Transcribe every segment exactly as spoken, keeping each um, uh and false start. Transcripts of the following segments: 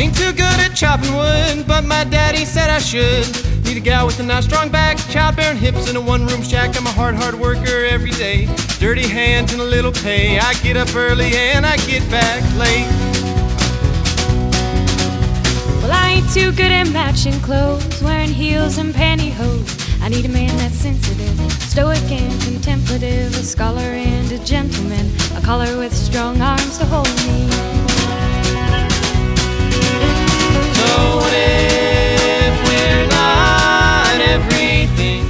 Ain't too good at chopping wood, but my daddy said I should. Need a gal with a nice strong back, childbearing hips in a one-room shack. I'm a hard, hard worker every day. Dirty hands and a little pay. I get up early and I get back late. Well, I ain't too good at matching clothes, wearing heels and pantyhose. I need a man that's sensitive, stoic and contemplative, a scholar and a gentleman, a caller with strong arms to hold me. So what if we're not everything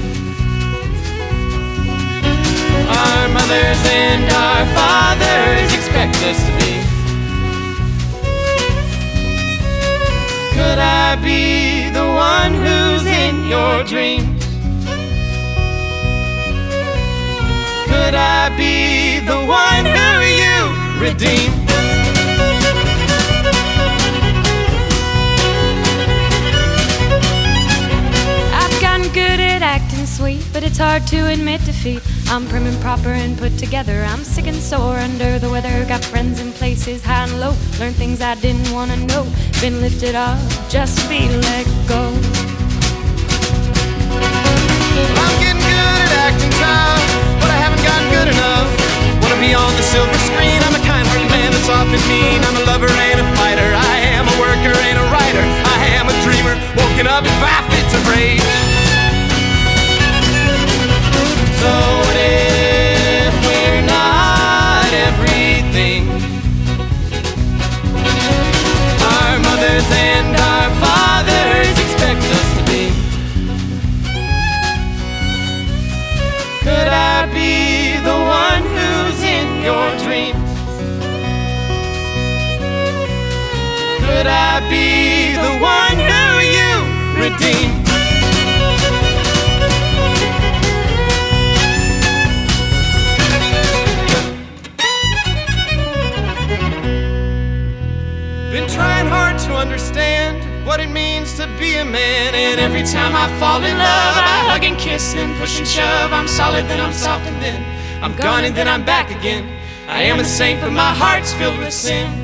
our mothers and our fathers expect us to be? Could I be the one who's in your dreams? Could I be the one who you redeem? I've gotten good at acting sweet, but it's hard to admit defeat. I'm prim and proper and put together. I'm sick and sore under the weather. Got friends in places high and low. Learned things I didn't want to know. Been lifted up just to be let go. I'm getting good at acting tough, but I haven't gotten good enough. Wanna be on the silver screen. I'm a kind-hearted man that's often mean. I'm a lover and a fighter. I am a worker and a writer. I am a dreamer, woken up in five fits of rage. So what if we're not everything our mothers and our fathers expect us to be? Could I be the one who's in your dreams? Could I be the one who you redeem? Been trying hard to understand what it means to be a man, and every time I fall in love, I hug and kiss and push and shove. I'm solid, then I'm soft, and then I'm gone, and then I'm back again. I am a saint, but my heart's filled with sin.